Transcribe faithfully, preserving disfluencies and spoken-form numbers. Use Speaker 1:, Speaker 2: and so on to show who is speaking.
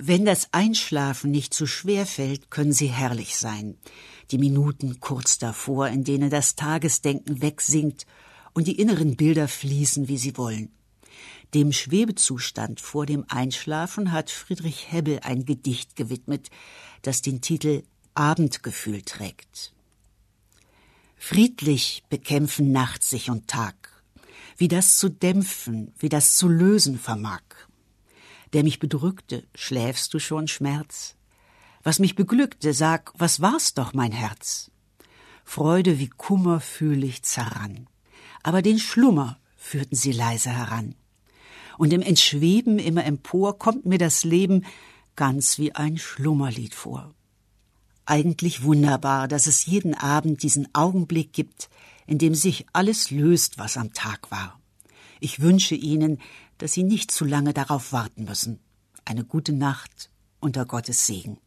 Speaker 1: Wenn das Einschlafen nicht zu schwer fällt, können sie herrlich sein. Die Minuten kurz davor, in denen das Tagesdenken wegsinkt und die inneren Bilder fließen, wie sie wollen. Dem Schwebezustand vor dem Einschlafen hat Friedrich Hebbel ein Gedicht gewidmet, das den Titel Abendgefühl trägt. Friedlich bekämpfen Nacht sich und Tag, wie das zu dämpfen, wie das zu lösen vermag. Der mich bedrückte, schläfst du schon, Schmerz? Was mich beglückte, sag, was war's doch, mein Herz? Freude wie Kummer fühl ich zerrann, aber den Schlummer führten sie leise heran. Und im Entschweben immer empor kommt mir das Leben ganz wie ein Schlummerlied vor. Eigentlich wunderbar, dass es jeden Abend diesen Augenblick gibt, in dem sich alles löst, was am Tag war. Ich wünsche Ihnen, dass Sie nicht zu lange darauf warten müssen. Eine gute Nacht unter Gottes Segen.